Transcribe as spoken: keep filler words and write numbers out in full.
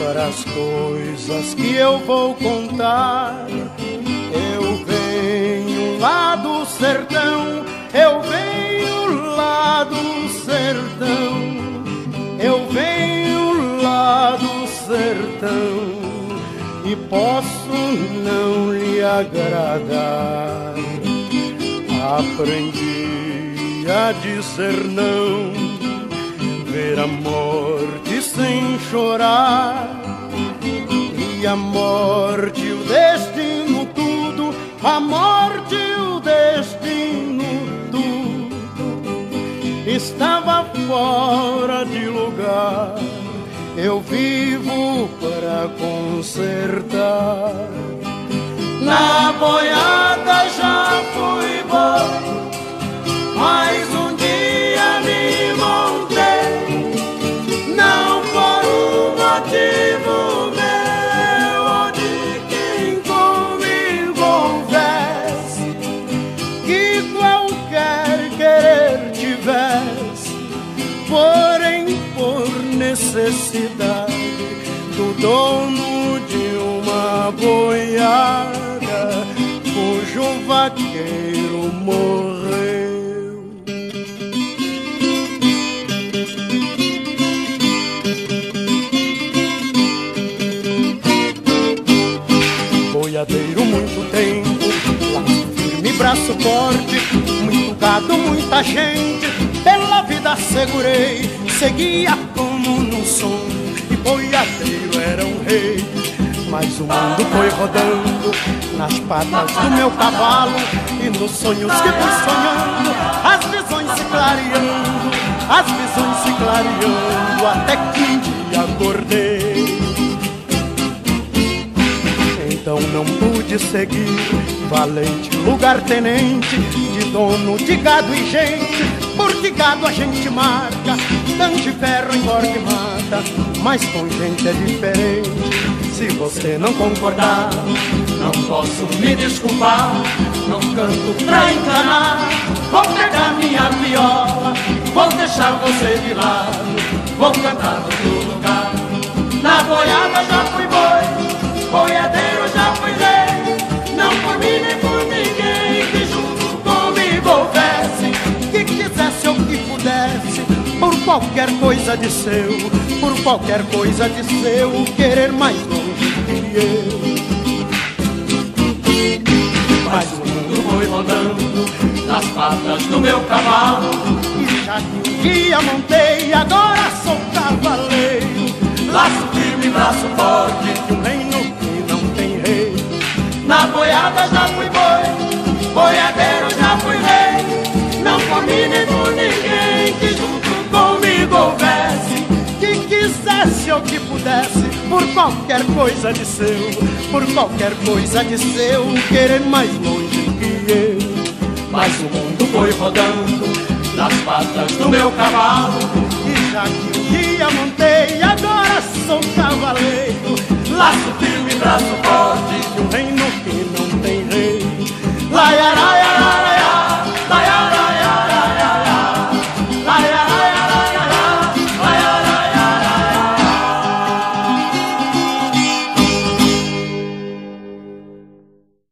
para as coisas que eu vou contar. Eu venho lá do sertão, eu venho lá do sertão, eu venho lá do sertão e posso não lhe agradar. Aprendi a dizer não, ver a morte sem chorar, e a morte, o destino, tudo, a morte, o destino, tudo, estava fora de lugar. Eu vivo para consertar. Na boiada já fui bom, mas um dia me montei, não por um motivo meu ou de quem comigo houvesse, que qualquer querer tivesse, porém por necessidade do dono de uma boiada cujo vaqueiro morreu. Boiadeiro muito tempo, laço firme, braço forte, muito gado, muita gente, pela vida segurei, seguia como num sonho, e boiadeiro era um rei. Mas o mundo foi rodando nas patas do meu cavalo, e nos sonhos que fui sonhando, as visões se clareando, as visões se clareando, até que um dia acordei. Então não pude seguir, valente lugar-tenente, de dono de gado e gente, porque gado a gente marca, tanto de ferro engorda e mata, mas com gente é diferente. Se você não concordar, não posso me desculpar, não canto pra enganar, vou pegar minha viola, vou deixar você de lado, vou cantar no outro lugar. Na boiada já fui boi, boiadeiro já fui rei, não por mim nem por ninguém que junto comigo houvesse, que quisesse ou que pudesse, por qualquer coisa de seu, por qualquer coisa de seu, querer mais longe que eu. Mas o mundo foi rodando nas patas do meu cavalo, e já que um dia montei, agora sou cavaleiro. Laço firme, braço forte, de um reino que não tem rei. Na boiada já fui boi, boiadeiro já fui rei, não por mim nem por ninguém que junto comigo houvesse, que quisesse ou que pudesse, por qualquer coisa de seu, por qualquer coisa de seu, querer mais longe que eu. Mas o mundo foi rodando nas patas do meu cavalo, e já que um dia montei, agora sou cavaleiro. Laço firme, braço forte, de um reino que não tem rei. Laiaraia,